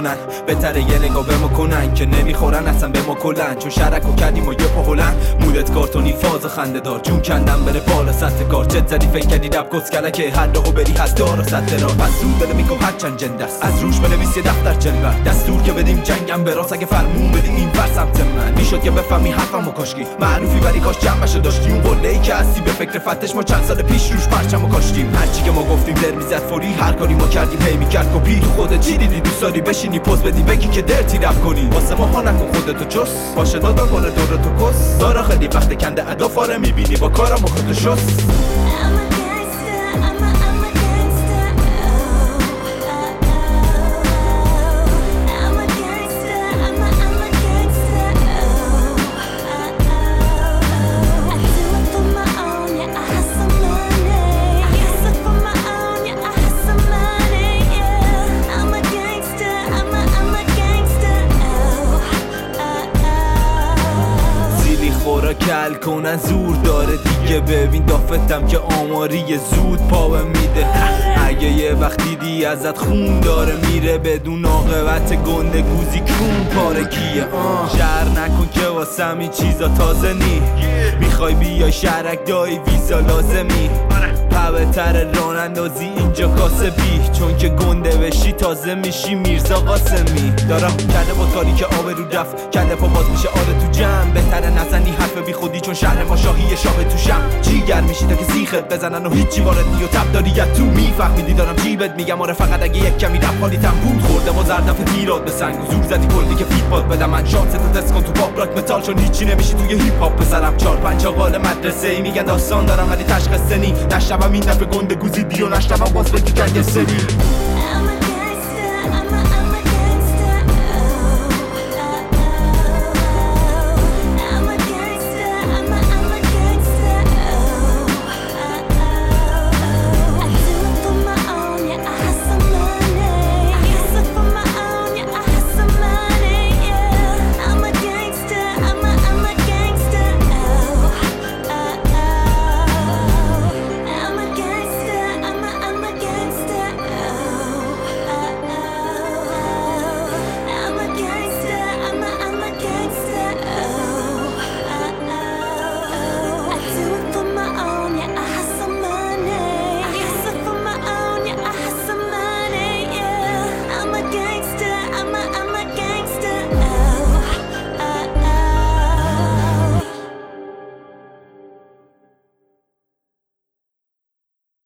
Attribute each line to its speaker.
Speaker 1: کنن، بهتره یه نگاه به ما کنن که نمیخورن اصلا به ما کلن. چون شرکو کردیم و یه پا هلن، مودت کارتونی فاز خنده دار، جون کندم بره بالا سطح کار. چت زدی فکر کردی رب گسکله که هر راهو بری هست دار و سطح را. پس زود بده میگو هر چند جنده است، از روش بنویس یه دفتر جلوه. دستور که بدیم جنگم به راست، اگه فرمون بدیم این ور سمت من. میشد که بفهمی حرفمو کاشکی معروفی ولی کاش جنبشو داشتی. اون قله‌ای که هستی به فکر فتش، ما چند سال پیش روش پرچمو کاشتیم. هرچی که ما گفتیم در میزد فوری، هر کاری ما کردیم هی میکرد کپی. تو خودت چی دیدی دوست داری بشینی پوز بدی بگی که درتی رپ کنی؟ واسه ما ها نکن خودتو چس، باشه داد بکنه دورتو کس. داره خیلی وقت کنده ادا فاره میبینی با کارم و خودتو شست. کل کنن زور داره دیگه، ببین دافتم که آماری زود پا میده. اگه یه وقت دیدی ازت خون داره میره، بدون عاقبت گنده گوزی کون پارگیه. شهر نکن که واسم این چیزا تازه نی، میخوای بیای شهرک دایی ویزا لازمی. بهتر ران اندازی اینجا کاسبی، چون که گنده بشی تازه میشی میرزا قاسمی. دارم کرده با کاری که آب رو رفت، کله پا باز میشه آره تو جمع. بهتره نزنی حرف بی خودی، چون شهر ما شاهی شابه تو شم. جیگر میشی تا که زیخت بزنن و هیچی وارد نی و تب داری تو میفهمیدی دارم جیبت میگم. آره فقط اگه یک کمی رفت حالیتم بود خورده و زردم تیرات به سنگ و زور زدی کردی که فیدبات بدم من شانس تو تست کن تو پاپ راک متال، چون هیچی نمیشی توی هیپ هاپ. بسرم 4-5 آقال مدرسه ای میگن داستان دارم ولی تشخیص نی. نشنوم این دفعه گنده گوزیدی و نشنوم باز بگی که سری.